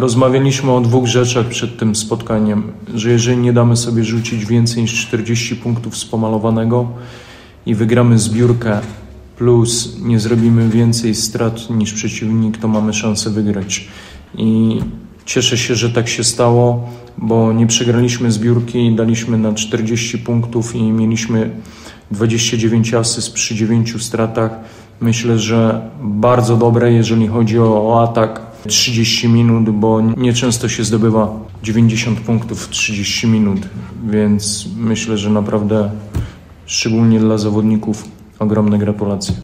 Rozmawialiśmy o dwóch rzeczach przed tym spotkaniem, że jeżeli nie damy sobie rzucić więcej niż 40 punktów z pomalowanego i wygramy zbiórkę, plus nie zrobimy więcej strat niż przeciwnik, to mamy szansę wygrać. I cieszę się, że tak się stało, bo nie przegraliśmy zbiórki, daliśmy na 40 punktów i mieliśmy 29 asyst przy 9 stratach. Myślę, że bardzo dobre, jeżeli chodzi o atak. 30 minut, bo nieczęsto się zdobywa 90 punktów w 30 minut, więc myślę, że naprawdę szczególnie dla zawodników ogromne gratulacje.